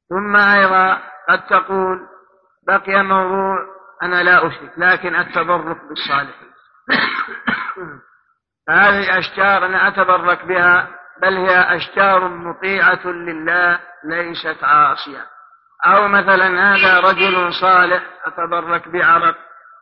ثم أيضا قد تقول بقي موضوع أنا لا أشرك لكن التبرك بالصالحين هذه الأشجار أنا أتبرك بها بل هي أشجار مطيعة لله ليست عاصية. أو مثلا هذا رجل صالح أتبرك بعرق.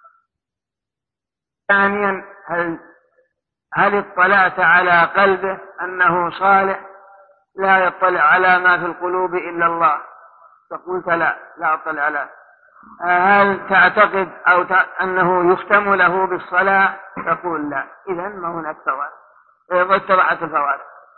ثانيا هل اطلعت على قلبه أنه صالح؟ لا يطلع على ما في القلوب إلا الله، فقلت لا أطلع على. هل تعتقد أنه يختم له بالصلاة؟ تقول لا. إذن ما هناك فوائد، اتبعت الفوائد.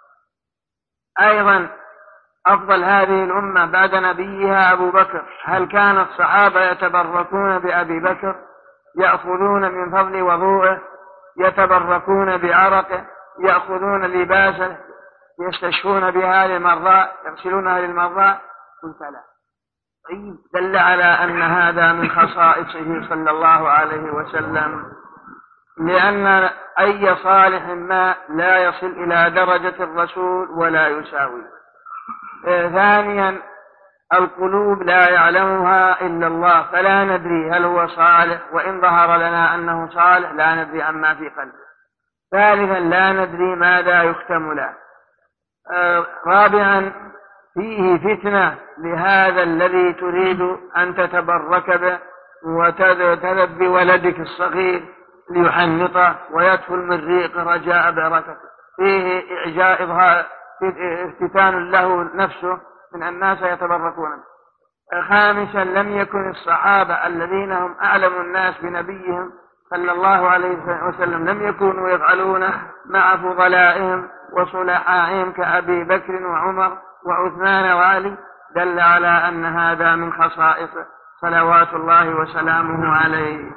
أيضا أفضل هذه الأمة بعد نبيها أبو بكر، هل كان الصحابة يتبركون بأبي بكر؟ يأخذون من فضل وضوءه، يتبركون بعرقه، يأخذون لباسه، يستشفون بها للمرضى، يغسلونها للمرضى؟ قلت لا. دل على أن هذا من خصائصه صلى الله عليه وسلم، لأن أي صالح ما لا يصل إلى درجة الرسول ولا يساوي. ثانيا القلوب لا يعلمها إلا الله، فلا ندري هل هو صالح، وإن ظهر لنا أنه صالح لا ندري عما في قلبه. ثالثا لا ندري ماذا يختم له. رابعا فيه فتنة لهذا الذي تريد أن تتبرك به وتذهب بولدك الصغير ليحنطه ويدخل من ريق رجاء بركته، فيه افتتان له نفسه من الناس يتبركون. خامسا لم يكن الصحابة الذين هم أعلم الناس بنبيهم صلى الله عليه وسلم لم يكونوا يفعلون مع فضلائهم وصلحائهم كأبي بكر وعمر وعثمان وعلي. دل على أن هذا من خصائصه صلوات الله وسلامه عليه.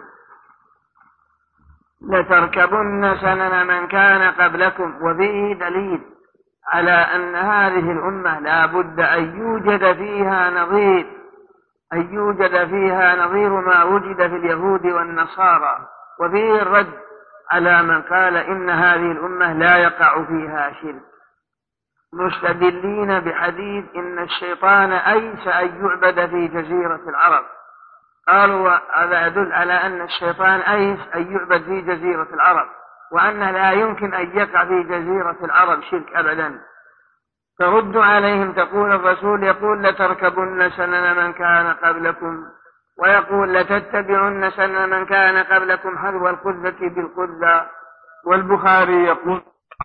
لتركبن سنن من كان قبلكم، وبه دليل على أن هذه الأمة لا بد أن يوجد فيها نظير ما وجد في اليهود والنصارى. وفيه الرد على من قال إن هذه الأمة لا يقع فيها شرك، مستدلين بحديث إن الشيطان أيس أن يعبد في جزيرة العرب. قالوا هذا يدل على أن الشيطان أيس أن يعبد في جزيرة العرب، وأن لا يمكن أن يقع في جزيرة العرب شرك أبدا. ترد عليهم تقول الرسول يقول لتركبن سنن من كان قبلكم، ويقول لتتبعن سنن من كان قبلكم حذو القذة بالقذة. والبخاري يقول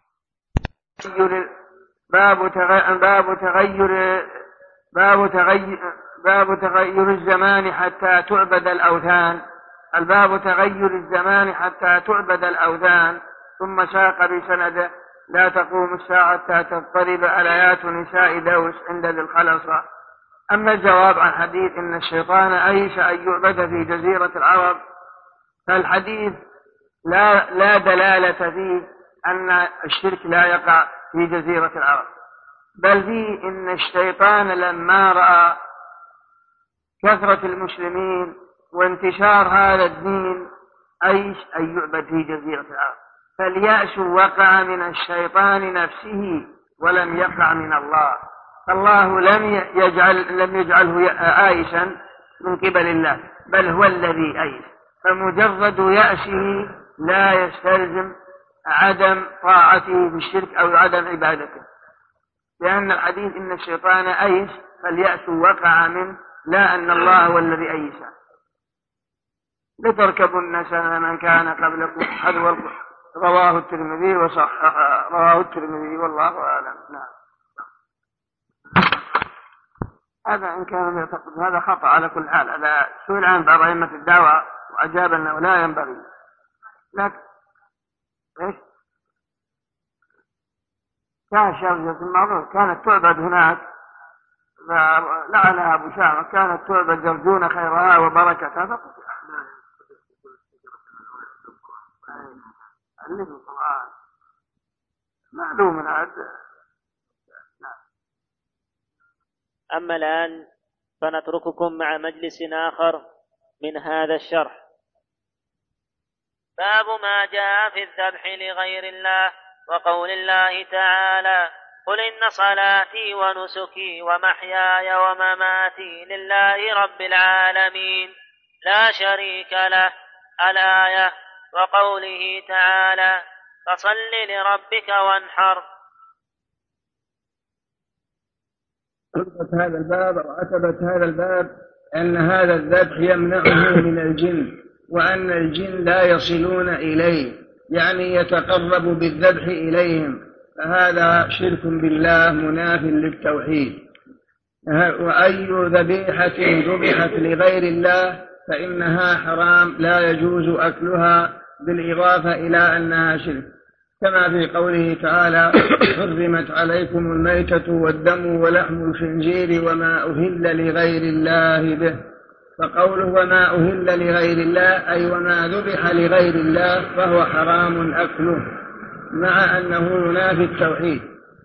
باب تغير الزمان حتى تعبد الأوثان. الباب تغير الزمان حتى تعبد الأوثان. ثم ساق بسنده لا تقوم الساعة حتى تضطرب آيات نساء دوس عند ذي الخلصة. أما الجواب عن حديث إن الشيطان أيس أن يعبد في جزيرة العرب، فالحديث لا دلالة فيه أن الشرك لا يقع في جزيرة العرب، بل فيه إن الشيطان لما رأى كثرة المسلمين وانتشار هذا الدين أيس أن يعبد في جزيرة العرب، فاليأس وقع من الشيطان نفسه ولم يقع من الله. فالله لم يجعله آيسا من قبل الله، بل هو الذي أيس. فمجرد يأسه لا يستلزم عدم طاعته بالشرك أو عدم عبادته، لأن الحديث إن الشيطان أيس فاليأس وقع منه، لا أن الله هو الذي أيسه. لتركبن سنن من كان قبلكم حذو. رواه الترمذي وصححه. رواه الترمذي والله أعلم. نعم. هذا إن كان يعتقد هذا خطأ على كل حال. هذا سئل عن بعض أئمة الدعوة وأجاب أنه لا ينبغي. لكن إيش؟ كان شرجة المعروف كانت تعبد هناك، لعنها أبو شامة، كانت تعبد يرجون خيرها وبركتها، فقط اللي في القرآن معلوم من هذا. أما الآن فنترككم مع مجلس آخر من هذا الشرح. باب ما جاء في الذبح لغير الله، وقول الله تعالى قل إن صلاتي ونسكي ومحياي ومماتي لله رب العالمين لا شريك له. الآية. وقوله تعالى فصل لربك وانحر. هذا الباب أو عتبة هذا الباب أن هذا الذبح يمنعه من الجن، وأن الجن لا يصلون إليه، يعني يتقرب بالذبح إليهم، فهذا شرك بالله مناف للتوحيد. وأي ذبيحة ذبحت لغير الله فإنها حرام لا يجوز أكلها، بالإضافة إلى أنها شرك، كما في قوله تعالى حرمت عليكم الميتة والدم ولحم الخنزير وما أهل لغير الله به. فقوله وما أهل لغير الله أي وما ذبح لغير الله فهو حرام أكله، مع أنه ينافي التوحيد.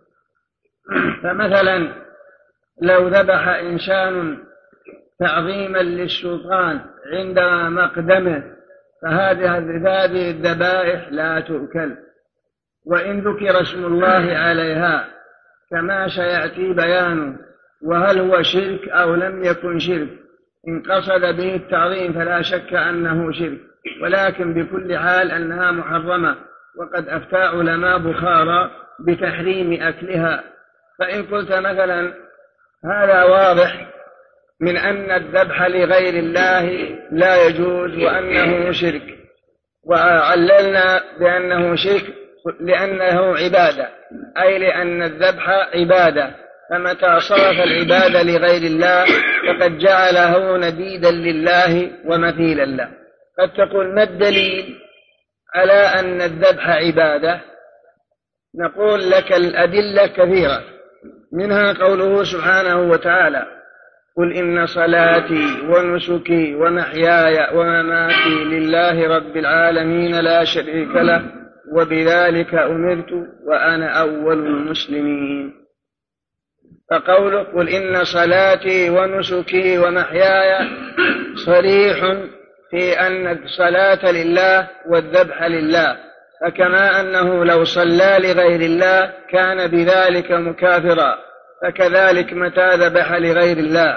فمثلا لو ذبح إنسان تعظيما للسلطان عند مقدمه فهذه الذبائح لا تؤكل، وإن ذكر اسم الله عليها كما سيأتي بيانه. وهل هو شرك أو لم يكن شرك؟ إن قصد به التعظيم فلا شك أنه شرك، ولكن بكل حال أنها محرمة، وقد أفتى علماء بخارى بتحريم أكلها. فإن قلت مثلا هذا واضح من أن الذبح لغير الله لا يجوز وأنه شرك، وعللنا بأنه شرك لأنه عبادة، أي لأن الذبح عبادة، فمتى صرف العبادة لغير الله فقد جعله نديدا لله ومثيلا له. قد تقول ما الدليل على أن الذبح عبادة؟ نقول لك الأدلة كثيرة، منها قوله سبحانه وتعالى قل إن صلاتي ونسكي ومحياي ومماتي لله رب العالمين لا شريك له وبذلك أمرت وأنا أول المسلمين. فقوله قل إن صلاتي ونسكي ومحياي صريح في أن الصلاة لله والذبح لله، فكما أنه لو صلى لغير الله كان بذلك مكافرا، فكذلك متى ذبح لغير الله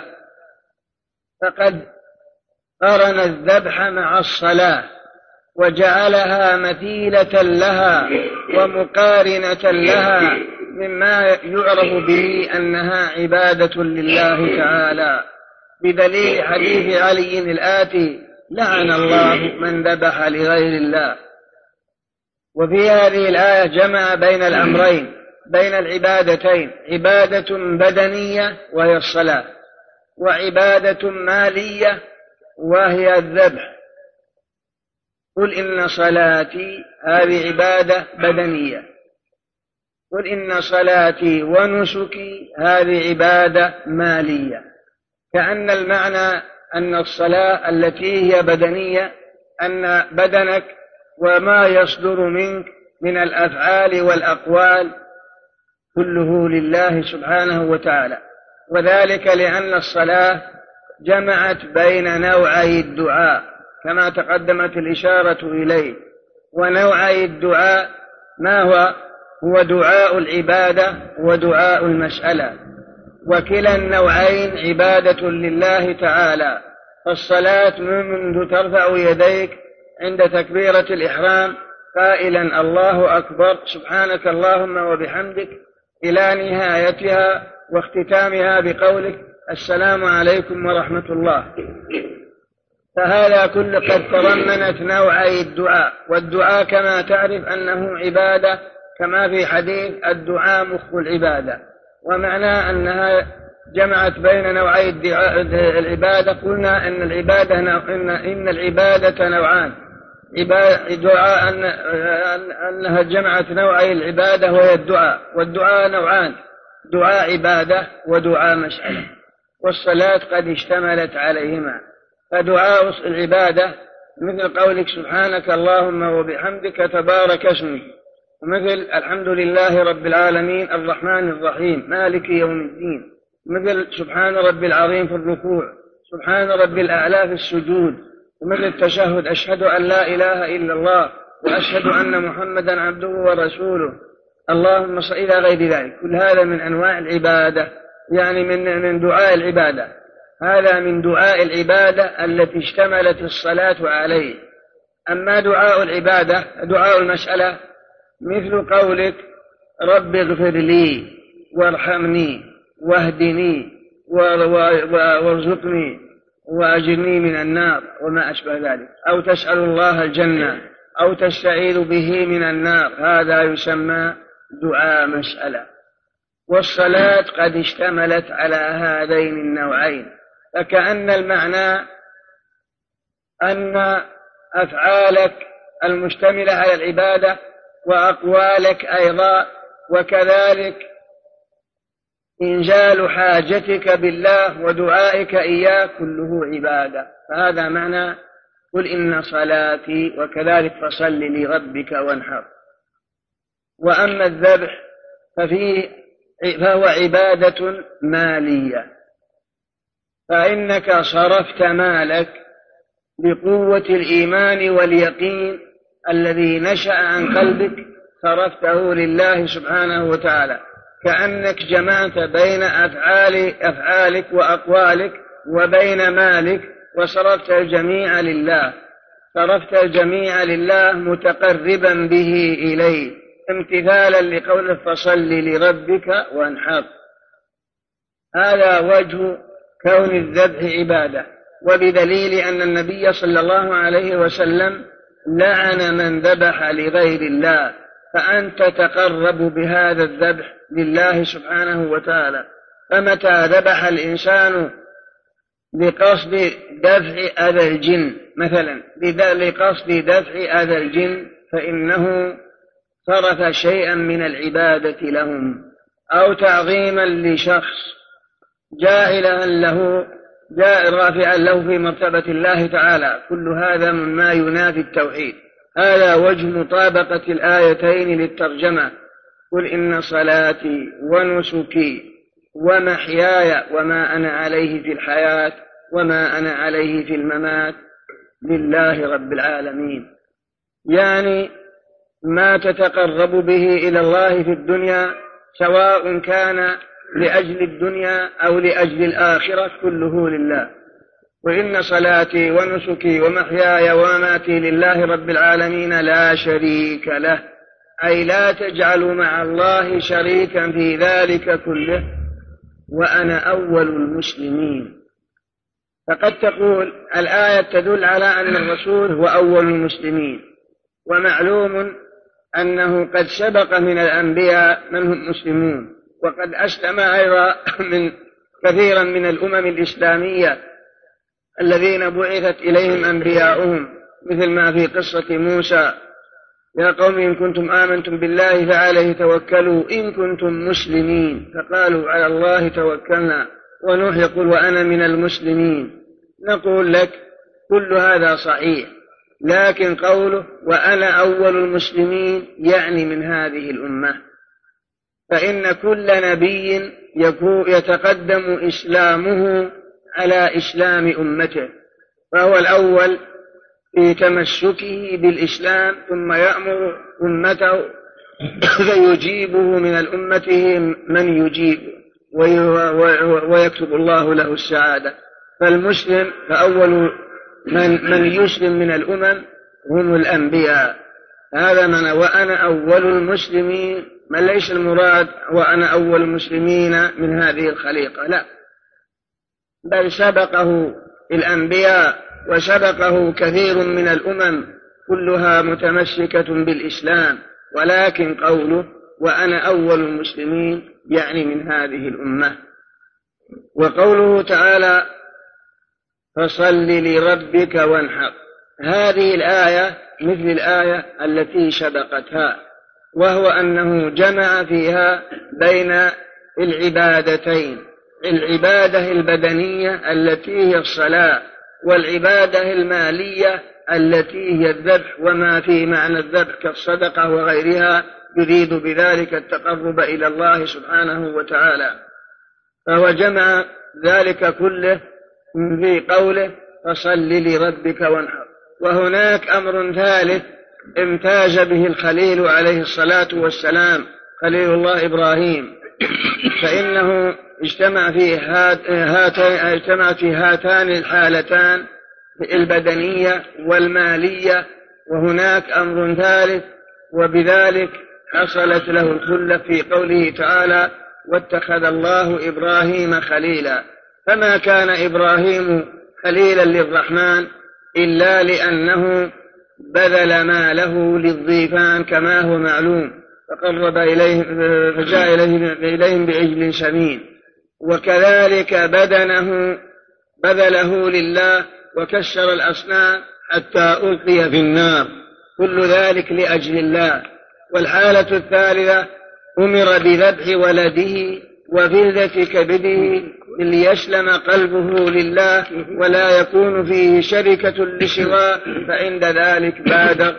فقد قرن الذبح مع الصلاة وجعلها مثيلة لها ومقارنة لها، مما يعرف به أنها عبادة لله تعالى، بدليل حديث علي الآتي لعن الله من ذبح لغير الله. وفي هذه الآية جمع بين الأمرين، بين العبادتين، عبادة بدنية وهي الصلاة، وعبادة مالية وهي الذبح. قل إن صلاتي هذه عبادة بدنية، قل إن صلاتي ونسكي هذه عبادة مالية، كأن المعنى أن الصلاة التي هي بدنية أن بدنك وما يصدر منك من الأفعال والأقوال كله لله سبحانه وتعالى، وذلك لأن الصلاة جمعت بين نوعي الدعاء كما تقدمت الإشارة إليه. ونوعي الدعاء ما هو دعاء العبادة ودعاء المسألة، وكلا النوعين عبادة لله تعالى. فالصلاة منذ ترفع يديك عند تكبيرة الإحرام قائلا الله أكبر سبحانك اللهم وبحمدك إلى نهايتها واختتامها بقولك السلام عليكم ورحمة الله، فهذا كل قد تضمنت نوعي الدعاء. والدعاء كما تعرف أنه عبادة، كما في حديث الدعاء مخ العبادة، ومعنى أنها جمعت بين نوعي العبادة. قلنا أن العبادة إن العبادة نوعان، دعاء أنها جمعت نوعي العبادة وهي الدعاء، والدعاء نوعان، دعاء عبادة ودعاء مسألة، والصلاة قد اشتملت عليهما. فدعاء العبادة مثل قولك سبحانك اللهم وبحمدك تبارك اسمك، ومثل الحمد لله رب العالمين الرحمن الرحيم مالك يوم الدين، مثل سبحان رب العظيم في الركوع، سبحان رب الأعلى في السجود، ومثل التشهد أشهد أن لا إله إلا الله وأشهد أن محمدا عبده ورسوله. اللهم صل إلى غير ذلك. كل هذا من أنواع العبادة، يعني من دعاء العبادة. هذا من دعاء العبادة التي اشتملت الصلاة عليه. أما دعاء العبادة دعاء المسألة مثل قولك رب اغفر لي وارحمني واهدني وارزقني وأجرني من النار وما أشبه ذلك، أو تسأل الله الجنة أو تستعيذ به من النار، هذا يسمى دعاء مسألة. والصلاة قد اشتملت على هذين النوعين، فكأن المعنى أن أفعالك المشتملة على العبادة وأقوالك أيضا، وكذلك إنزال حاجتك بالله ودعائك إياه كله عبادة. فهذا معنى قل إن صلاتي، وكذلك فصل لربك وانحر. وأما الذبح فهو عبادة مالية، فإنك صرفت مالك بقوة الإيمان واليقين الذي نشأ عن قلبك، صرفته لله سبحانه وتعالى، كأنك جمعت بين أفعالك وأقوالك وبين مالك، وصرفت الجميع لله، صرفت الجميع لله متقربا به إليه، امتثالا لقوله فصل لربك وانحر. هذا وجه كون الذبح عبادة، وبدليل أن النبي صلى الله عليه وسلم لعن من ذبح لغير الله، فأنت تقرب بهذا الذبح لله سبحانه وتعالى. فمتى ذبح الإنسان لقصد دفع أذى الجن مثلا، لقصد دفع أذى الجن، فإنه صرف شيئا من العبادة لهم، أو تعظيما لشخص رافعا له في مرتبة الله تعالى، كل هذا مما ينافي التوحيد. هذا وجه مطابقة الآيتين للترجمة: قل إن صلاتي ونسكي ومحياي وما أنا عليه في الحياة وما أنا عليه في الممات لله رب العالمين. يعني ما تتقرب به إلى الله في الدنيا، سواء كان لأجل الدنيا أو لأجل الآخرة، كله لله. وإن صلاتي ونسكي ومحياي ومماتي لله رب العالمين لا شريك له، أي لا تجعلوا مع الله شريكا في ذلك كله، وأنا أول المسلمين. فقد تقول الآية تدل على أن الرسول هو أول المسلمين، ومعلوم أنه قد سبق من الأنبياء من هم مسلمون، وقد أسلم أيضا من كثيرا من الأمم الإسلامية الذين بعثت إليهم أنبياؤهم، مثل ما في قصة موسى: يا قوم إن كنتم آمنتم بالله فعليه توكلوا إن كنتم مسلمين، فقالوا على الله توكلنا. ونوح يقول وأنا من المسلمين. نقول لك كل هذا صحيح، لكن قوله وأنا أول المسلمين يعني من هذه الأمة، فإن كل نبي يتقدم إسلامه على إسلام أمته، فهو الأول في تمسكه بالإسلام، ثم يأمر أمته فيجيبه من الأمة من يجيب، ويكتب الله له السعادة. فالمسلم فأول من يسلم من الأمم هم الأنبياء. هذا من وأنا أول المسلمين، ما ليس المراد وأنا أول المسلمين من هذه الخليقة، لا، بل سبقه الأنبياء وسبقه كثير من الأمم كلها متمسكة بالإسلام، ولكن قوله وأنا أول المسلمين يعني من هذه الأمة. وقوله تعالى فصل لربك وانحر، هذه الآية مثل الآية التي سبقتها، وهو أنه جمع فيها بين العبادتين: العبادة البدنية التي هي الصلاة، والعبادة المالية التي هي الذبح وما في معنى الذبح كالصدقة وغيرها، يريد بذلك التقرب إلى الله سبحانه وتعالى. فهو جمع ذلك كله في قوله فصل لربك وانحر. وهناك أمر ثالث امتاز به الخليل عليه الصلاة والسلام خليل الله إبراهيم، فإنه اجتمع في هاتان الحالتان البدنية والمالية، وهناك أمر ثالث، وبذلك حصلت له الخلة في قوله تعالى: واتخذ الله إبراهيم خليلا. فما كان إبراهيم خليلا للرحمن إلا لأنه بذل ماله للضيفان كما هو معلوم، فجاء إليهم بعجل سمين، وكذلك بذله لله وكسر الأصنام حتى ألقي في النار، كل ذلك لأجل الله. والحالة الثالثة أمر بذبح ولده وفلذة كبده ليسلم قلبه لله ولا يكون فيه شركة لسواه، فعند ذلك بادر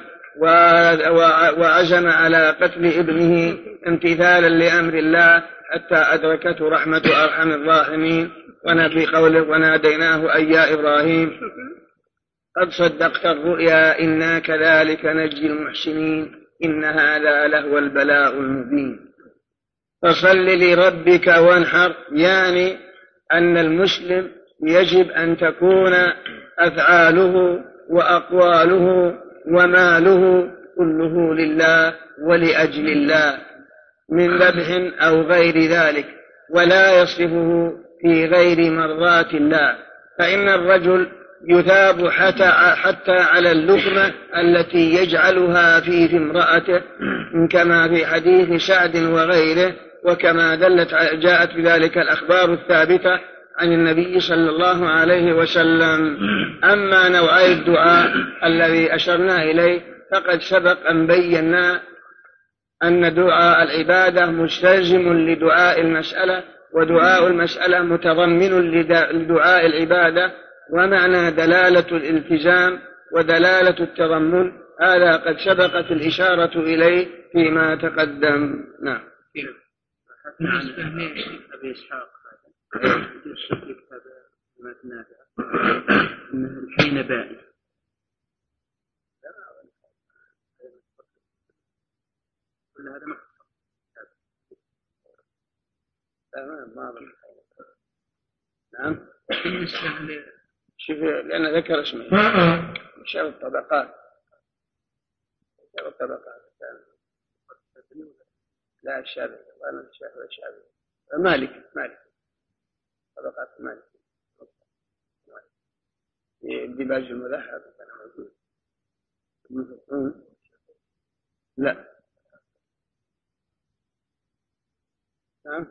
وعزم على قتل ابنه امتثالا لأمر الله حتى أدركته رحمة أرحم الراحمين. ونبي قوله: وناديناه أي يا إبراهيم قد صدقت الرؤيا إنا كذلك نجزي المحسنين إن هذا لهو البلاء المبين. فصل لربك وانحر، يعني أن المسلم يجب أن تكون أفعاله وأقواله وماله كله لله ولأجل الله من ذبح أو غير ذلك، ولا يصرفه في غير مرضات الله، فإن الرجل يثاب حتى على اللقمة التي يجعلها في امرأته، كما في حديث سعد وغيره، وكما جاءت بذلك الأخبار الثابتة عن النبي صلى الله عليه وسلم. أما نوعي الدعاء الذي أشرنا إليه فقد سبق أن بينا أن دعاء العبادة مستلزم لدعاء المسألة، ودعاء المسألة متضمن لدعاء العبادة، ومعنى دلالة الالتزام ودلالة التضمن هذا قد سبقت الإشارة إليه فيما تقدم. نعم. بالنسبة لأبي إسحاق يوصف لكتاب أنه الحين بائن، كل هذا نعم. شوف، لأن ذكر اسمه شر الطبقات، لا الشافعي، وأنا الشافعي مالك طبقات مالك ديباج المذهب كان موجود. لا نعم،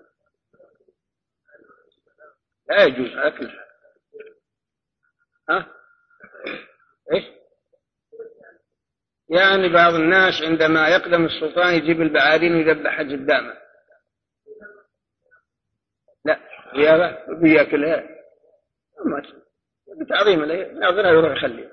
لا يجوز أكل. إيش؟ يعني بعض الناس عندما يقدم السلطان يجيب البعارين ويذبحها قدامه، لا بياكلها بتعظيم له، ناظرها يروح يخليها.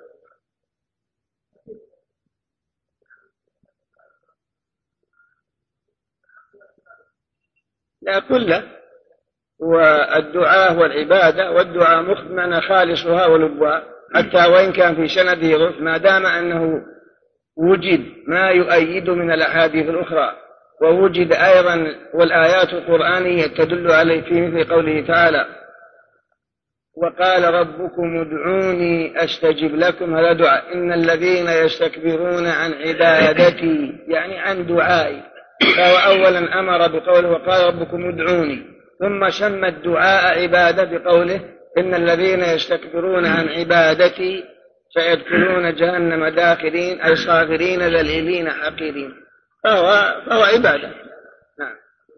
لا كله، والدعاء والعبادة، والدعاء مخمن خالصها ولبها، حتى وإن كان في سنده ضعف، ما دام أنه وجد ما يؤيد من الأحاديث الأخرى، ووجد أيضا والآيات القرآنية تدل عليه في مثل قوله تعالى: وقال ربكم ادعوني أستجب لكم، هذا دعاء. إن الذين يستكبرون عن عبادتي، يعني عن دعائي، فهو أولا أمر بقوله وقال ربكم ادعوني، ثم سمى الدعاء عبادة بقوله إن الذين يستكبرون عن عبادتي سيدخلون جهنم داخرين، أي صاغرين ذليلين حقيرين، فهو عبادة. نعم.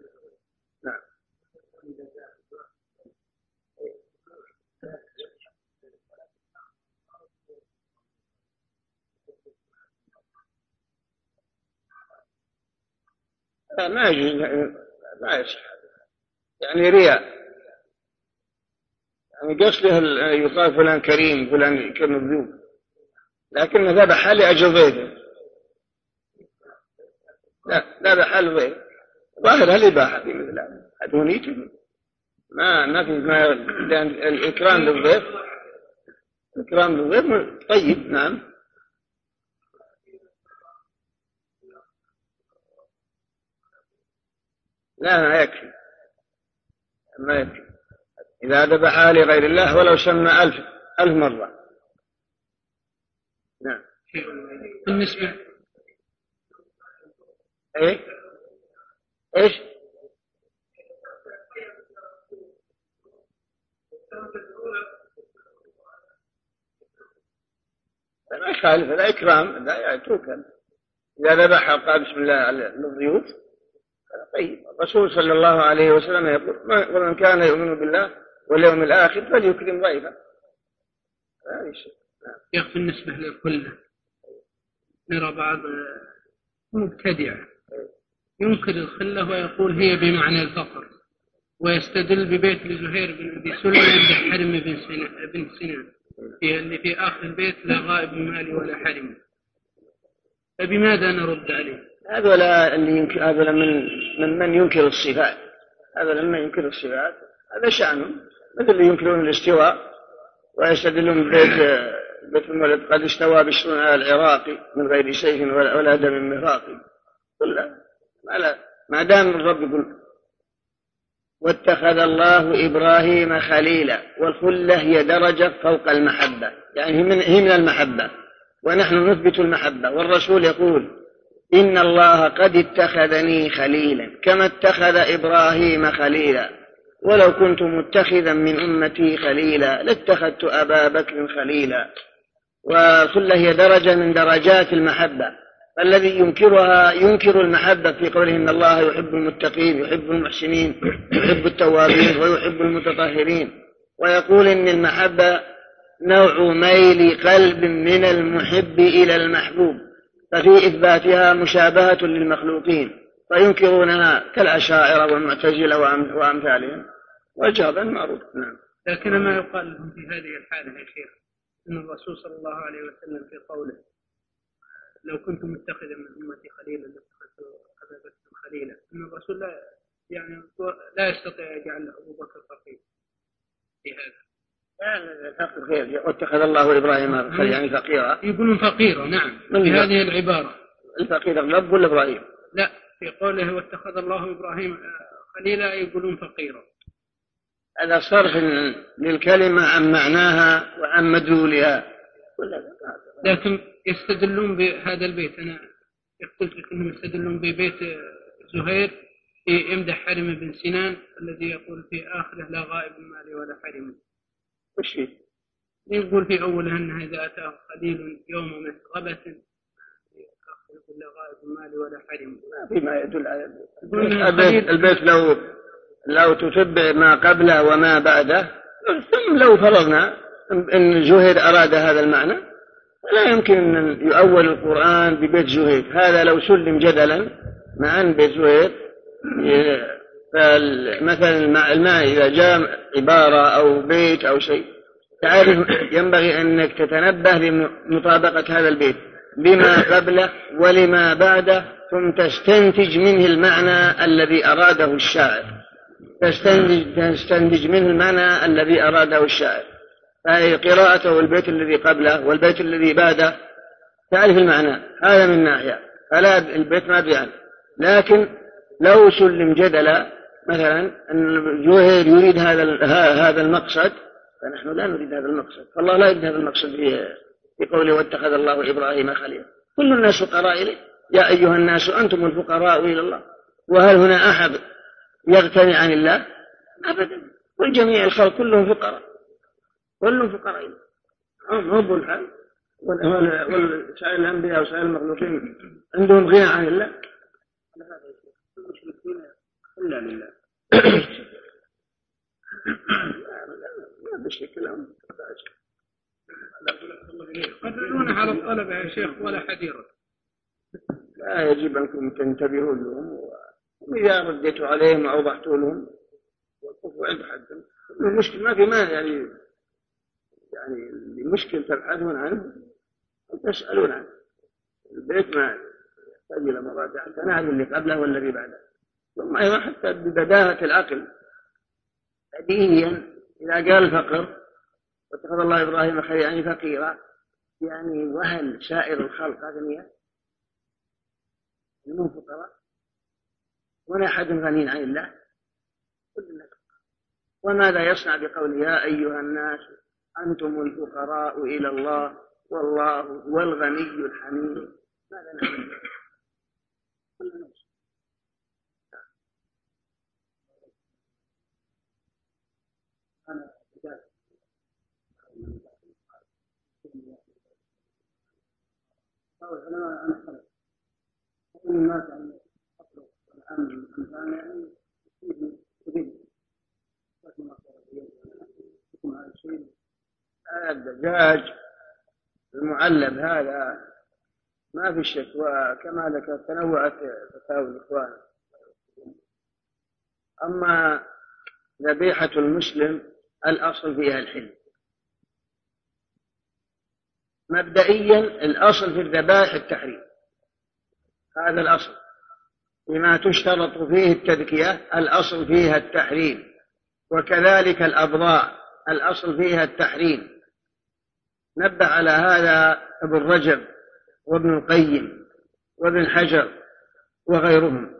ما يجوز، لا يصح، يعني رياء، يعني قصده يقال فلان كريم فلان كمذوب، لكن ذبح لأجل ضيفه، لا ذبح لضيفه، ظاهرها الإباحة في مثل هذا، أدونيته ما في ما، لأن الإكرام للضيف طيب. نعم. لا ما يكفي، ما يكفي إذا ذبح لغير الله ولو سمى 1000 مرة. نعم. بالنسبة إيش لا يخالف، لا إكرام، لا توكل. إذا ذبح قال بسم الله للضيوف طيب. الرسول صلى الله عليه وسلم يقول ومن كان يؤمن بالله واليوم الآخر فليكرم ضيفه. يا أخي بالنسبة للكلة نرى بعض مبتدع ينكر الخلة ويقول هي بمعنى الفقر، ويستدل ببيت لزهير بن أبي سلمة عند حرم بن سنان اللي في آخر البيت لا غائب مالي ولا حرم. فبماذا نرد عليه؟ هذا من ينكر الصفات، هذا لما ينكر الصفات هذا شأنه، مثل اللي ينكرون الاستواء ويستدلون بيت المولد قد استوى بشر على العراق من غير سيف ولا دم مهراقي. ما دام الرب يقول واتخذ الله إبراهيم خليلا، والخلة هي درجة فوق المحبة، يعني هي من المحبة، ونحن نثبت المحبة، والرسول يقول إن الله قد اتخذني خليلا كما اتخذ إبراهيم خليلا، ولو كنت متخذا من أمتي خليلا لاتخذت أبا بكر خليلا. والخلة هي درجة من درجات المحبة، الذي ينكرها ينكر المحبة في قوله إن الله يحب المتقين يحب المحسنين يحب التوابين ويحب المتطهرين، ويقول إن المحبة نوع ميل قلب من المحب إلى المحبوب، ففي إثباتها مشابهة للمخلوقين، فينكرونها كالأشاعرة والمعتزلة وأمثالهم، وجوابا معروف. نعم. لكن ما يقال لهم في هذه الحالة يا شيخ أن الرسول صلى الله عليه وسلم في قوله لو كنت متخذا من أمتي خليلا لاتخذت أبا بكر خليلا، أن الرسول لا يستطيع أن يجعل أبو بكر فقير في هذا. فقير غير، واتخذ الله إبراهيم يعني فقيرا، يقولون فقيرا. نعم في هذه العبارة الفقير الرب ولا إبراهيم؟ لا، في قوله واتخذ الله إبراهيم خليلا يقولون فقيرا. هذا صرف للكلمة عن معناها وعن مدلولها. لكن يستدلون بهذا البيت، أنا قلت لك أنهم يستدلون ببيت زهير في امدح حرم بن سنان الذي يقول في آخره لا غائب مالي ولا حرم. وش فيه؟ يقول في أوله أنه إذا أتاه خليل يوم مسغبة يقول لا غائب مالي ولا حرم. ما في ما يدل على البيت لو تتبع ما قبله وما بعده، ثم لو فرضنا أن زهير أراد هذا المعنى لا يمكن أن يؤول القرآن ببيت زهير. هذا لو سلم جدلا مع أن بيت زهير، مثلا الماء إذا جاء عبارة أو بيت أو شيء تعرف ينبغي أنك تتنبه لمطابقة هذا البيت لما قبله ولما بعده، ثم تستنتج منه المعنى الذي أراده الشاعر، تستنتج منه المعنى الذي أراده الشاعر. فهي قراءته البيت الذي قبله والبيت الذي بعده تعرف المعنى، هذا من ناحية، فلا البيت ما بيعني. لكن لو سلم جدلا مثلا أن زهير يريد هذا المقصد، فنحن لا نريد هذا المقصد، فالله لا يريد هذا المقصد في قوله واتخذ الله إبراهيم خليلا. كل الناس فقراء إليه، يا أيها الناس أنتم الفقراء إلى الله. وهل هنا أحد يغتني عن الله؟ أبدا، والجميع الخلق كلهم فقراء، كلهم فقراء إليه. رب الحال وسائر الأنبياء وسائر المخلوقين عندهم غنى عن الله. المشركين إلا لله. ما بشكل يقدرون على الطلبة يا شيخ ولا حديرة. لا يجب أنكم تنتبهوا لهم، وإذا رديتوا عليهم وأوضحتوا لهم وقفوا عند حدهم. المشكلة ما في ما يعني المشكلة تبحثون عنه وتسألون عنه. البيت ما يحتاج إلى مراجعة، حتى نعرف اللي قبله والذي بعده. ثم أيضا حتى ببداهة العقل بديهيا إذا قال فقر واتخذ الله إبراهيم خليلا يعني فقيرا، يعني وهل سائر الخلق أغنياء؟ هم فقراء؟ هنا أحد غني عن الله؟ وماذا يصنع بقوله يا أيها الناس أنتم الفقراء إلى الله والله هو الغني الحميد؟ ماذا نعمل؟ الدجاج المعلب هذا ما في شك، وكما ذكر تنوعت فتاوى الإخوان. أما ذبيحة المسلم الأصل فيها الحل. مبدئيا الأصل في الذبائح التحريم، هذا الأصل. بما تشترط فيه التذكية الأصل فيها التحريم، وكذلك الأبضاع الأصل فيها التحريم. نبه على هذا ابن رجب وابن القيم وابن حجر وغيرهم.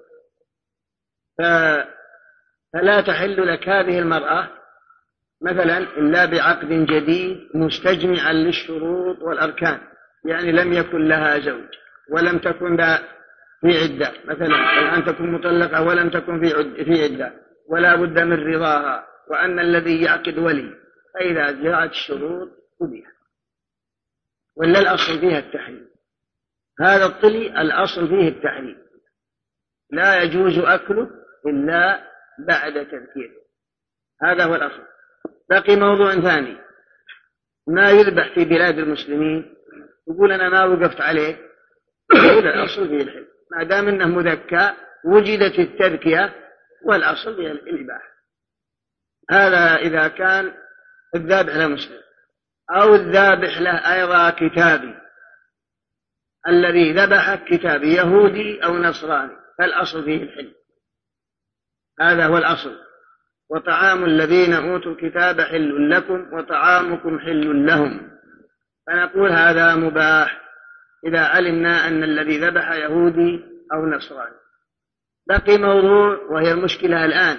فلا تحل لك هذه المرأة مثلا إلا بعقد جديد مستجمعا للشروط والأركان، يعني لم يكن لها زوج ولم تكن في عدة، مثلا الآن تكون مطلقة ولم تكن في عدة، ولا بد من رضاها، وأن الذي يعقد ولي، فإذا جاءت الشروط قبلت. ولا الأصل فيها التحريم. هذا الطلي الأصل فيه التحريم، لا يجوز أكله إلا بعد تذكيره، هذا هو الأصل. بقي موضوع ثاني، ما يذبح في بلاد المسلمين، يقول أنا ما وقفت عليه، يقول الأصل فيه الحل، ما دام أنه مذكى وجدت التذكية والأصل فيه الإباحة. هذا إذا كان الذابح له مسلم، أو الذابح له أيضا كتابي، الذي ذبح كتابي يهودي أو نصراني، فالأصل فيه الحل، هذا هو الأصل. وطعام الذين أوتوا الكتاب حل لكم وطعامكم حل لهم، فنقول هذا مباح إذا علمنا أن الذي ذبح يهودي أو نصراني. بقي موضوع وهي المشكلة الآن،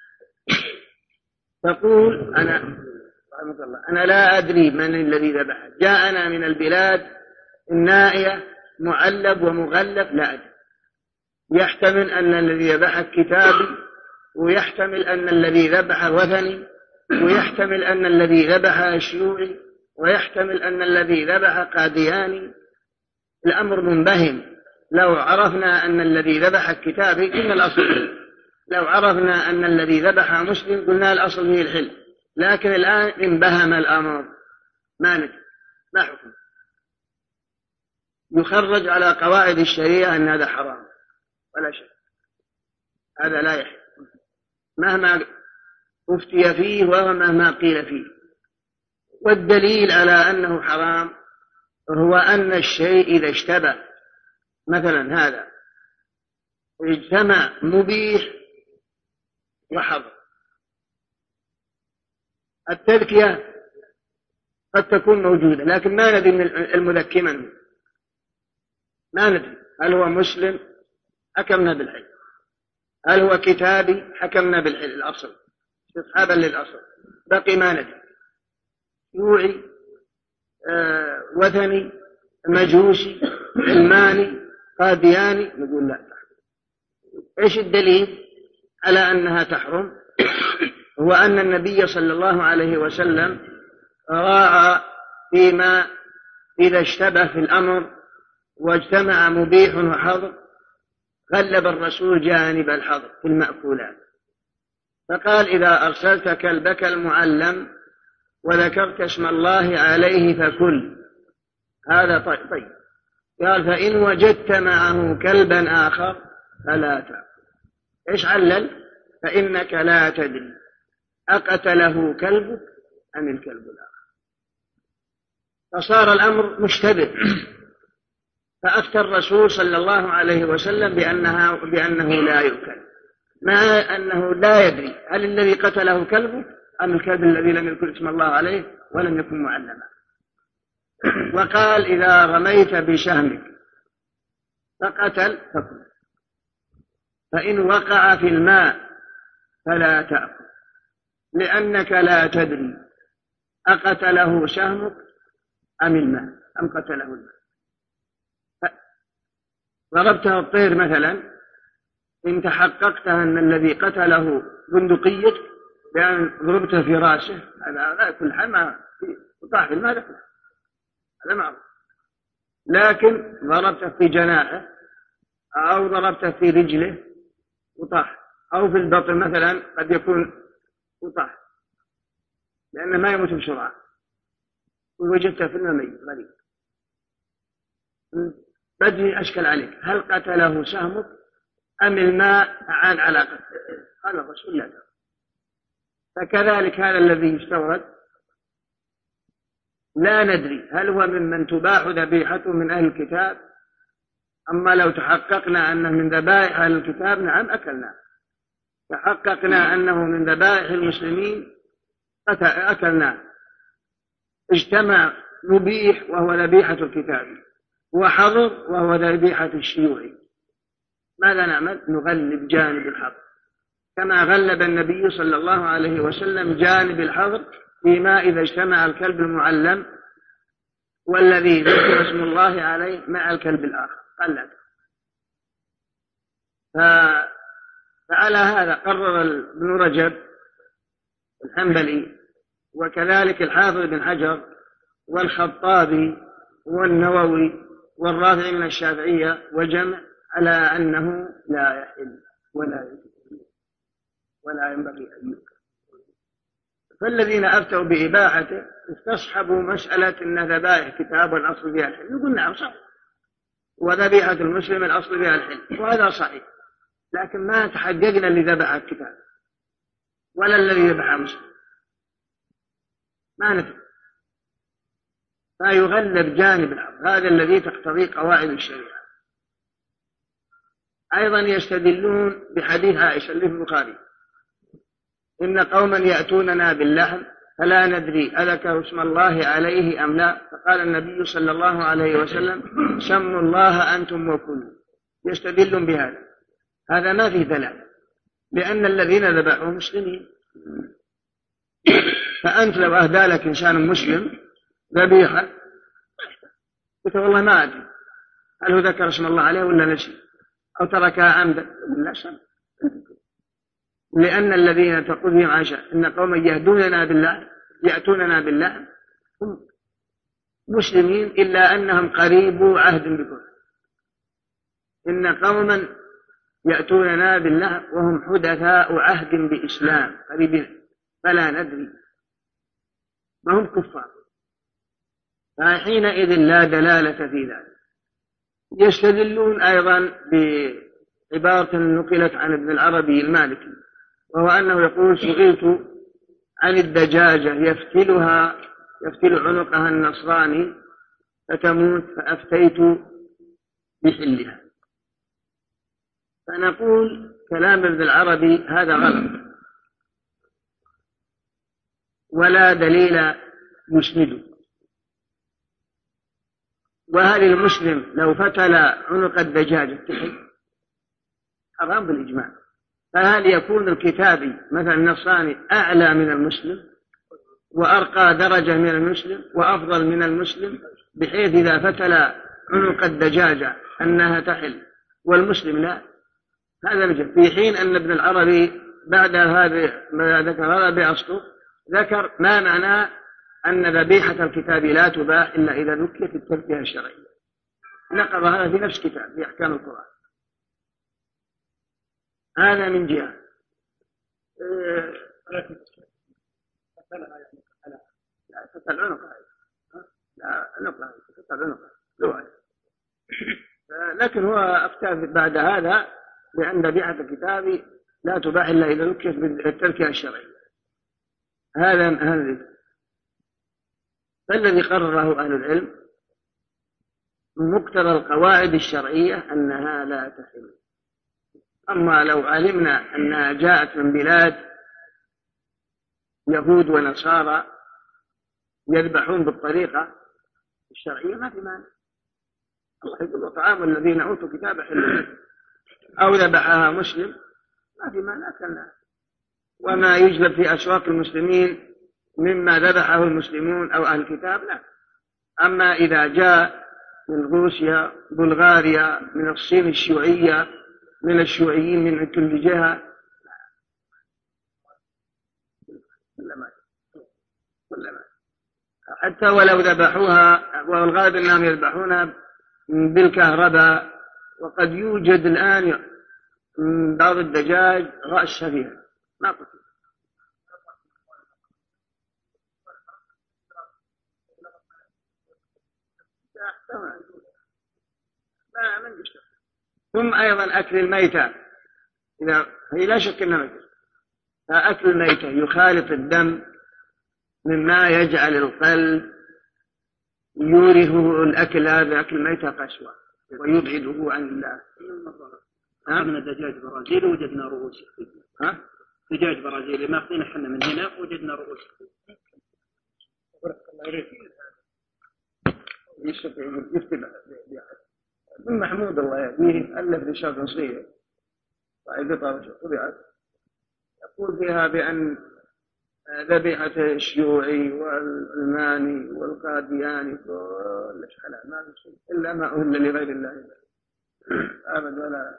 تقول أنا لا أدري من الذي ذبح، جاءنا من البلاد النائية معلب ومغلف، لا أدري، يحتمل أن الذي ذبح كتابي، ويحتمل أن الذي ذبح وثني، ويحتمل أن الذي ذبح شيوعي، ويحتمل أن الذي ذبح قادياني. الأمر منبهم. لو عرفنا أن الذي ذبح كتابي قلنا الأصل، لو عرفنا أن الذي ذبح مسلم قلنا الأصل فيه الحل، لكن الآن انبهم الأمر، ما ندري ما حكم. يخرج على قواعد الشريعة أن هذا حرام ولا شيء، هذا لا يحل مهما أفتي فيه ومهما قيل فيه. والدليل على أنه حرام هو أن الشيء إذا اشتبه، مثلا هذا اجتمع مبيح وحظر، التذكية قد تكون موجودة لكن ما ندري من المذكي من، ما ندري هل هو مسلم حكمنا بالحل، هل هو كتابي حكمنا بالحل، الأصل استصحابا للأصل. بقي ما ندري شيوعي وثني مجوسي علماني قادياني، نقول لا. ايش الدليل على أنها تحرم؟ هو أن النبي صلى الله عليه وسلم راعى فيما إذا اشتبه في الأمر واجتمع مبيح وحظر، غلب الرسول جانب الحظر في المأكولات، فقال إذا أرسلت كلبك المعلم وذكرت اسم الله عليه فكل، هذا طيب. قال فإن وجدت معه كلبا آخر فلا تأكل. إيش علل؟ فإنك لا تدري أقتله كلبك أم الكلب الآخر، فصار الأمر مشتبه. فأفتى الرسول صلى الله عليه وسلم بأنه لا يؤكل، مع أنه لا يدري هل الذي قتله كلبه أم الكلب الذي لم يذكر اسم الله عليه ولم يكن معلما. وقال إذا رميت بشهمك فقتل فكل. فإن وقع في الماء فلا تأكل، لأنك لا تدري أقتله سهمك أم الماء أم قتله الماء. ضربته الطير مثلا، إن تحققت أن الذي قتله بندقية بأن ضربته في رأسه، هذا كل حال ما طاح في الماء، هذا معروف. لكن ضربته في جناحه أو ضربته في رجله وطاح، أو في البطن مثلا قد يكون وطاح، لأنه ما يموت بسرعة، ووجدته في الماء ميت غريب. بدري أشكل عليك، هل قتله سهمك أم الماء عاد على قتله؟ قال الرسول لا. فكذلك هذا الذي يستورد لا ندري هل هو ممن تباح ذبيحته من أهل الكتاب، أما لو تحققنا أنه من ذبائح أهل الكتاب نعم أكلنا، تحققنا أنه من ذبائح المسلمين أكلنا. اجتمع مبيح وهو ذبيحة الكتاب، وحظر وهو ذبيحة الشيوعي، ماذا نعمل؟ نغلب جانب الحظر، كما غلب النبي صلى الله عليه وسلم جانب الحظر فيما إذا اجتمع الكلب المعلم والذي ذكر اسم الله عليه مع الكلب الآخر قال لا. فعلى هذا قرر ابن رجب الحنبلي وكذلك الحافظ بن حجر والخطابي والنووي والرافعي من الشافعية وجمع على أنه لا يحل ولا ينبغي أن يؤكل. فالذين أفتوا بإباحته استصحبوا مسألة أن ذبائح كتاب والأصل فيها الحل، يقول نعم صح، وذبيحة المسلم الأصل فيها الحل، وهذا صحيح، لكن ما تحققنا اللي ذبح الكتاب ولا الذي ذبح مسلم، ما نفهم. فيغلب جانب الحظ، هذا الذي تقتضي قواعد الشريعة. أيضا يستدلون بحديث عائشة اللي في البخاري: إن قوما يأتوننا باللحم فلا ندري أذكر اسم الله عليه أم لا، فقال النبي صلى الله عليه وسلم: سموا الله أنتم وكلوا. يستدلون بهذا، هذا ما فيه دلالة، لأن الذين ذبحوا مسلمين، فأنت لو أهدى لك إنسان مسلم ذبيحة قلت والله ما أدري هل هو ذكر اسم الله عليه ولا نسي أو تركها عمدا، لا سمع، لأن الذين تقول فيهم عائشة إن قوما يأتوننا بالله هم مسلمين إلا أنهم قريبوا عهد بكم. إن قوما يأتوننا بالله وهم حدثاء عهد بإسلام قريبين فلا ندري، ما هم كفار، فحينئذ لا دلالة في ذلك. يستدلون أيضا بعبارة نقلت عن ابن العربي المالكي، وهو أنه يقول: سئلت عن الدجاجة يفتل عنقها النصراني فتموت فأفتيت بحلها. فنقول كلام ابن العربي هذا غلط ولا دليل يسنده. وهل المسلم لو فتل عنق الدجاجة تحل؟ حرام بالإجماع. فهل يكون الكتابي مثلا النصراني أعلى من المسلم وأرقى درجة من المسلم وأفضل من المسلم بحيث إذا فتل عنق الدجاجة أنها تحل والمسلم لا؟ هذا وجه. في حين أن ابن العربي بعد هذا ما ذكر هذا بأصله ذكر ما معناه أن ذبيحة الكتاب لا تباح إلا إذا ذكرت التذكية الشرعية، نقض هذا في نفس كتاب في أحكام القرآن. هذا من جهة. لا تفتل عنقها، لكن هو أفتى بعد هذا بأن ذبيحة الكتاب لا تباح إلا إذا ذكرت بالتذكية الشرعية. هذا فالذي قرره أهل العلم مقتضى القواعد الشرعية أنها لا تحل. أما لو علمنا أنها جاءت من بلاد يهود ونصارى يذبحون بالطريقة الشرعية ما في مانع. الله يقول: وطعام الذين أوتوا كتاب حل لكم. أو ذبحها مسلم ما في مانع أكلناها. وما يجلب في أسواق المسلمين مما ذبحه المسلمون أو أهل الكتاب لا. أما إذا جاء من روسيا، بلغاريا، من الصين الشيوعية، من الشيوعيين من كل جهة، حتى ولو ذبحوها، والغالب أنهم يذبحونها بالكهرباء. وقد يوجد الآن بعض الدجاج رأسها فيها ما قتل. ثم أيضا أكل الميتة، هي لا شك أنها ميتة، فأكل الميتة يخالط الدم مما يجعل القلب يوره الأكل هذا أكل الميتة قسوة ويبعده عن الله. من الدجاج برازيلي وجدنا رؤوس. دجاج برازيلي ما أخذنا حنا من هنا وجدنا رؤوس. ابن محمود الله يهديه ألف رسالة صغيرة طبعت يقول فيها بأن ذبيحة الشيوعي والعلماني والقادياني كل حلال ما في شيء إلا ما أهل لغير الله أبدا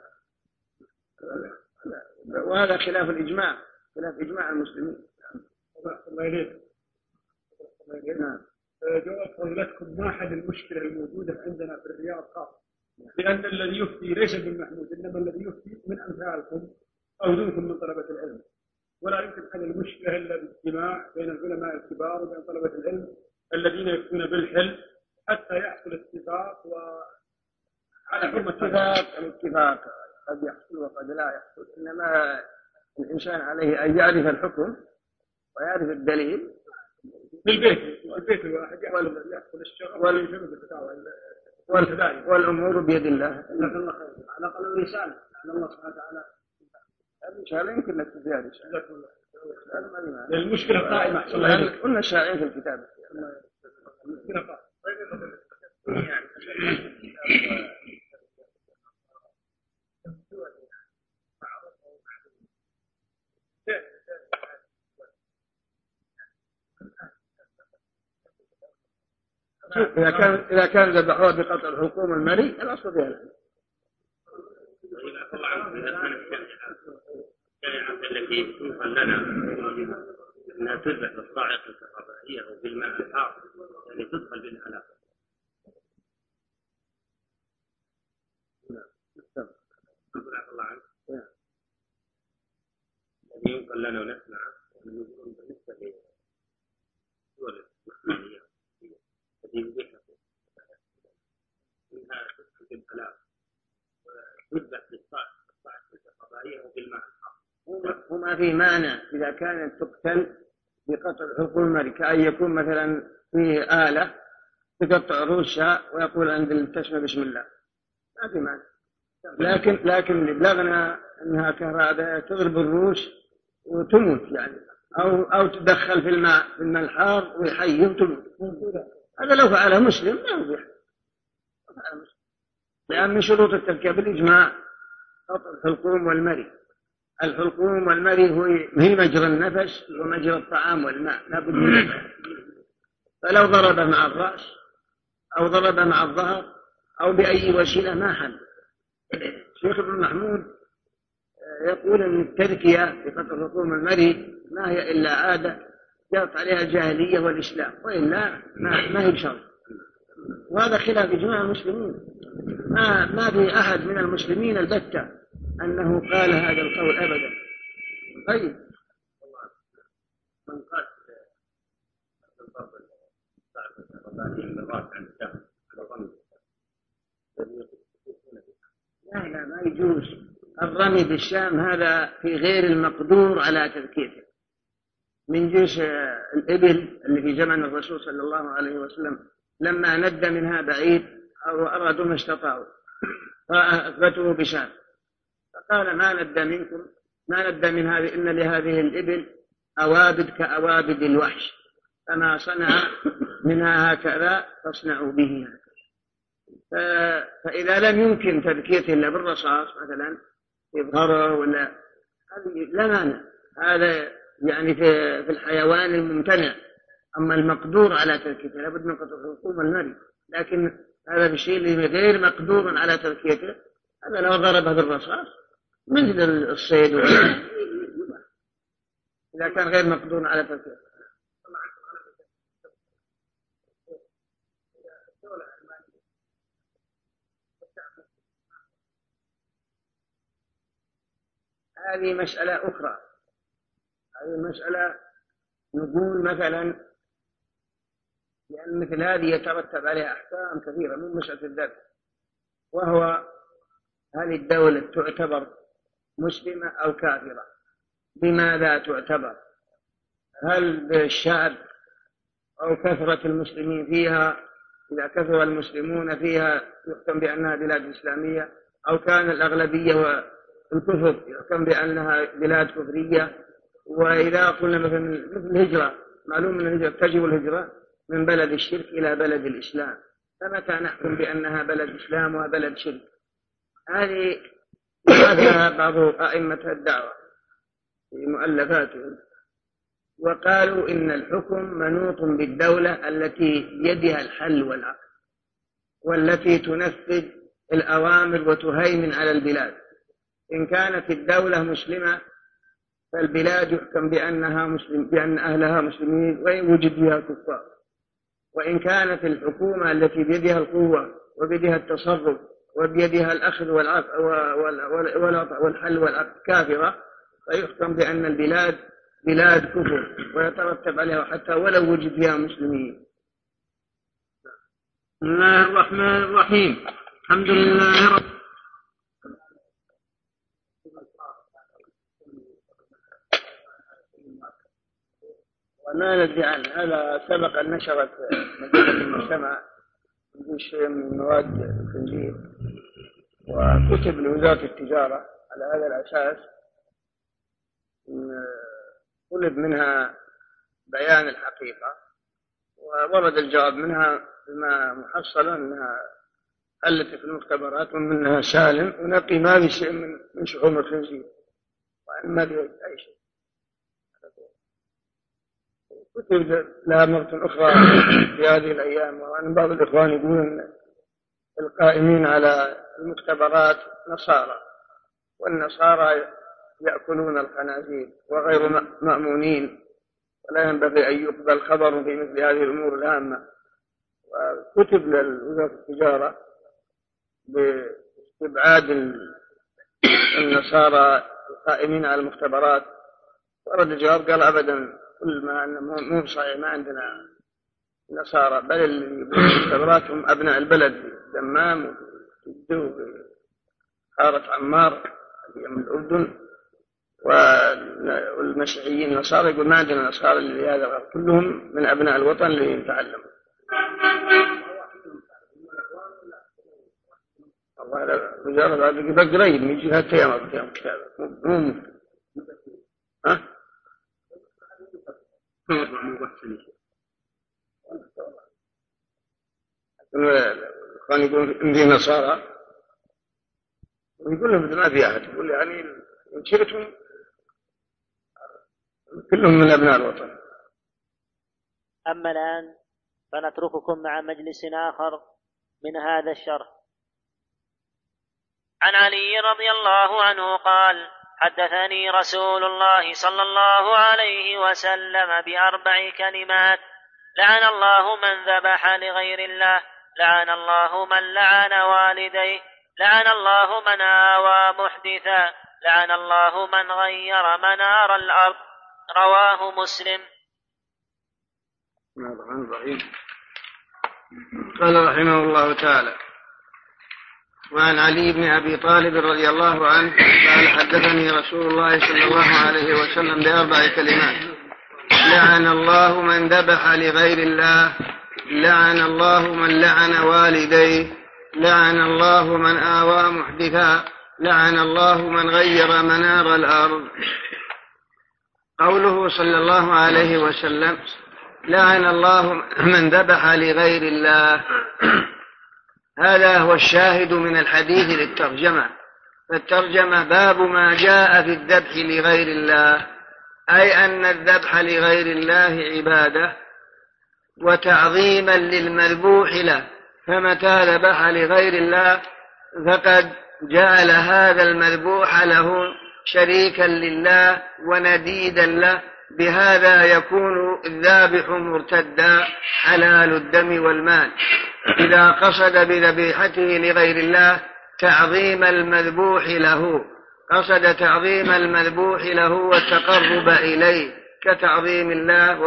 وهذا خلاف الإجماع، خلاف إجماع المسلمين. الله يليك. نعم. جواب فضيلتكم ما حل المشكلة الموجودة عندنا في الرياض خاصة، لأن الذي يفتي ليس ابن محمود إنما الذي يفتي من أمثالكم أو دونكم من طلبة العلم، ولا يمكن حل المشكلة إلا باجتماع بين العلماء الكبار وبين طلبة العلم الذين يفتون بالحل حتى يحصل اتفاق على حرمة الاتفاق قد يحصل وقد لا يحصل، إنما الإنسان عليه أن يعرف الحكم ويعرف الدليل في البيت الواحد يحصل الشغل والأمور بيد الله. على الأقل الرسالة على الله سبحانه وتعالى الرسالة يمكن لك زيادة المشكلة قائمة. قلنا شائعين في الكتاب. المشكلة قائمة. إذا كان ذبحوها بقطع الحكومة المري الأصل فيها التي توصل لنا أنها تذبح بالصاعقة الكهربائية أو بالماء الحار، يعني تدخل بالعلاقة. الله عنه الذي ينقل لنا ونسمع بالنسبة للدول الإسلامية التي يذبحها منها تدخل بالعلاقة وتذبح بالصاعقة الكهربائية أو بالماء الحار. وما في مانع إذا كانت تقتل بقطع الحكومة كأن يكون مثلا فيه آلة تقطع روسها ويقول عند التسمى بسم الله، ما في مانع. لكن بلغنا أنها كهرباء تضرب الروس وتموت يعني، أو تدخل في الماء الحار ويحيي وتموت. هذا لو فعله مسلم ما يبيح، لأن من شروط التذكية بالإجماع قطع الحلقوم والمري. الحلقوم والمري هي مجرى النفس ومجرى الطعام والماء، لا بد منه. فلو ضرب مع الرأس أو ضرب مع الظهر أو بأي وسيلة ما حل. شيخ ابن محمود يقول أن التذكية في قطع الحلقوم والمري ما هي إلا عادة جاءت عليها الجاهلية والإسلام، وإلا ما هي بشرط. وهذا خلاف إجماع المسلمين، ما في أحد من المسلمين البتة أنه قال هذا القول أبدا. طيب من قال لا ما يجوز الرمي بالشام، هذا في غير المقدور على تذكيته، من جيش الإبل اللي في زمن الرسول صلى الله عليه وسلم لما ند منها بعيد أو أرادوا ما استطاعوا فأثبتوه بشام، فقال ما ند من هذه إن لهذه الإبل أوابد كأوابد الوحش، فما صنع منها هكذا فاصنعوا به هكذا. فإذا لم يمكن تذكيته إلا بالرصاص مثلا يظهره ولا هذه لا مانع. هذا يعني في الحيوان الممتنع. أما المقدور على تركيته لابد من قطع الحكومة المري، لكن هذا الشيء اللي غير مقدور على تركيته هذا لو ضربه بالرصاص مثل الصيد إذا كان غير مقدور على تركيته. هذه مسألة أخرى. هذه مسألة نقول مثلا لأن مثل هذه يترتب عليها أحكام كثيرة من مسألة الذبح، وهو هل الدولة تعتبر مسلمة أو كافرة؟ بماذا تعتبر؟ هل بالشعب أو كثرة المسلمين فيها؟ إذا كثر المسلمون فيها يحكم بأنها بلاد إسلامية، أو كان الأغلبية والكفر يحكم بأنها بلاد كفرية. وإذا قلنا مثل الهجرة، معلوم أن الهجرة تجب الهجرة من بلد الشرك إلى بلد الإسلام، فمتى نحكم بأنها بلد إسلام وبلد شرك؟ هذه بعض أئمة الدعوة في مؤلفاتهم وقالوا إن الحكم منوط بالدولة التي يدها الحل والعقد والتي تنفذ الأوامر وتهيمن على البلاد. إن كانت الدولة مسلمة فالبلاد يحكم بأن أهلها مسلمين وإن وجد فيها كفار. وإن كانت الحكومة التي بيدها القوة وبيدها التصرف وبيدها الأخذ والحل والعقد كافرة فيحكم بأن البلاد بلاد كفر ويترتب عليها حتى ولو وجد فيها مسلمين. بسم الله الرحمن الرحيم. الحمد لله رب وما ندري عنه. هذا سبق أن نشرت مجلة المجتمع في شيء من مواد الخنزير وكتب لوزارة التجارة على هذا الأساس، طلب منها بيان الحقيقة وورد الجواب منها بما محصل أنها حلت في المختبرات ومنها سالم ونقي ما في شيء من شحوم الخنزير وأن ما في أي شيء. كتب لها مرة أخرى في هذه الأيام، وأن بعض الإخوان يقولون القائمين على المختبرات نصارى، والنصارى يأكلون الخنازير وغير مأمونين ولا ينبغي أن يقبل خبر في مثل هذه الأمور الهامة. وكتب لوزارة التجارة باستبعاد النصارى القائمين على المختبرات، ورد الجواب قال أبدا كل ما مو صحيح، ما عندنا نصارى، بل اللي المختبرات هم أبناء البلد دمام وحارة عمار من الأردن، والمسيحيين النصارى يقول ما عندنا نصارى اللي هذا كلهم من أبناء الوطن اللي يتعلموا. الله لا وزارة هذا يبقى قريب من جهة تيام كتابة ها كان يقول إن دي نصارى ويقول لهم ما في أحد، يقول يعني إن شئتم كلهم من أبناء الوطن. أما الآن فنترككم مع مجلس آخر من هذا الشرح. عن علي رضي الله عنه قال: حدثني رسول الله صلى الله عليه وسلم ب4 كلمات: لعن الله من ذبح لغير الله، لعن الله من لعن والديه، لعن الله من آوى محدثا، لعن الله من غير منار الأرض. رواه مسلم. قال رحمه الله تعالى: وعن علي بن أبي طالب رضي الله عنه قال: حدثني رسول الله صلى الله عليه وسلم ب4 كلمات: لعن الله من ذبح لغير الله، لعن الله من لعن والديه، لعن الله من آوى محدثا، لعن الله من غير منار الأرض. قوله صلى الله عليه وسلم لعن الله من ذبح لغير الله، هذا هو الشاهد من الحديث للترجمة، فالترجمة باب ما جاء في الذبح لغير الله، أي أن الذبح لغير الله عبادة وتعظيما للمذبوح له، فمتى ذبح لغير الله فقد جعل هذا المذبوح له شريكا لله ونديدا له، بهذا يكون الذابح مرتدا حلال الدم والمال، إذا قصد بذبيحته لغير الله تعظيم المذبوح له، قصد تعظيم المذبوح له والتقرب إليه كتعظيم الله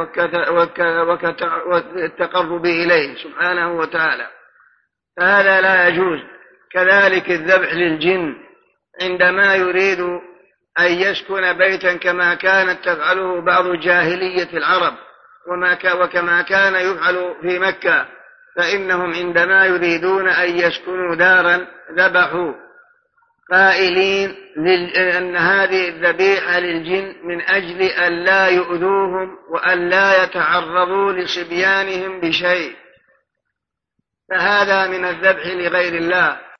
والتقرب إليه سبحانه وتعالى، فهذا لا يجوز. كذلك الذبح للجن عندما يريد أن يسكن بيتا كما كانت تفعله بعض جاهلية العرب وكما كان يفعل في مكة، فإنهم عندما يريدون أن يسكنوا دارا ذبحوا قائلين أن هذه الذبيحة للجن من أجل أن لا يؤذوهم وأن لا يتعرضوا لصبيانهم بشيء، فهذا من الذبح لغير الله.